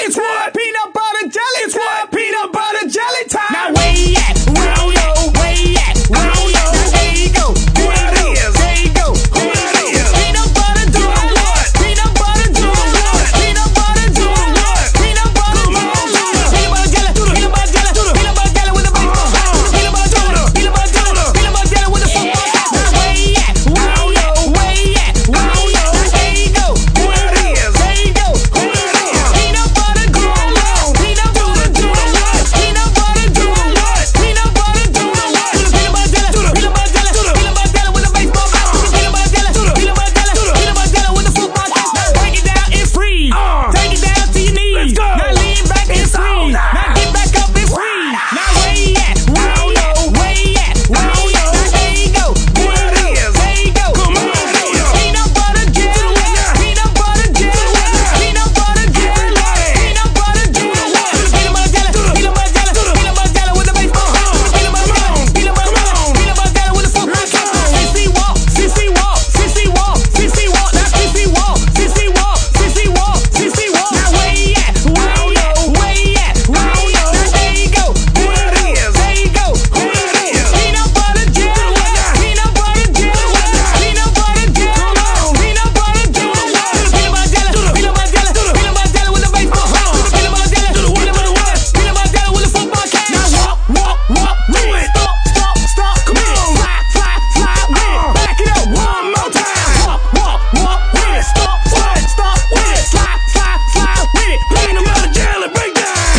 It's what? Peanut butter jelly It's what? Peanut butter jelly time. Now where you at? Where you at? Where you at? Where you at? Now there you go. Who that is? There you go. Who that is? Peanut butter Doing what? Peanut butter Doing what? Peanut butter Doing what? Peanut butter Come on, Peanut butter jelly. Peanut butter jelly. Peanut butter jelly with the baseball. Peanut butter jelly. Peanut butter jelly. Peanut butter jelly with the football. Now where you at? Where you at? Where you at? Where you at? Now there you go. Who that is? There you go. Who that is? Peanut butter jelly. Peanut butter jelly. Peanut butter jelly. Peanut butter jelly. Peanut butter jelly. Peanut butter jelly. Peanut butter jelly with the baseball bat. Peanut butter jelly. Peanut butter jelly. Peanut butter jelly with the football bat. Now break it down and freeze. Take it down to your knees. Let's go. Now lean back and It's all freeze. night. Now get back up and freeze. Now where you at? Where you at? Where you at? Where you at? Now there you go. Who that is? There you go. Come on, Peanut butter jelly. Peanut butter jelly. Peanut butter jelly. Peanut butter jelly. Peanut butter jelly. Peanut butter jelly. Peanut butter jelly with the baseball bat. Peanut butter jelly. Peanut butter jelly. Peanut butter jelly with the football cap. CC walk. CC walk. CC walk. CC walk. Now CC walk. CC walk. CC walk. CC walk. Now where you at? Where you at? Where you at? Where you at? Now there you go. Who that is? There you go. Who that is? Peanut butter jelly. Peanut butter jelly. Peanut butter jelly. Peanut butter jelly. Peanut butter jelly. Peanut butter jelly. Peanut butter jelly with the baseball hat. Peanut butter jelly. Peanut butter what? Peanut butter jelly with the football cap. Now walk with it. Stop. Come on. Fly with it. Back it up. One more time. Walk with it. Stop with it. Slide with it. Peanut butter jelly breakdown.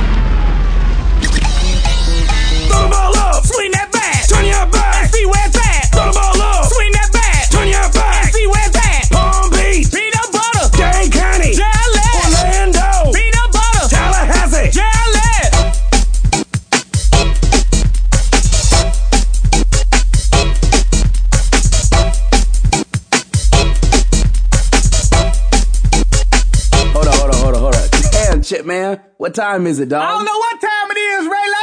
Throw the ball up. Swing that bat. Turn your back. See where it's at. Throw the ball up. Swing that bat. Turn your back. See where it's at. Palm Beach. Peanut butter. Dane County. Jelly. Orlando. Peanut butter. Tallahassee. Jelly. Hold on. Damn, Chip, man. What time is it, dog? I don't know what time it is, Ray.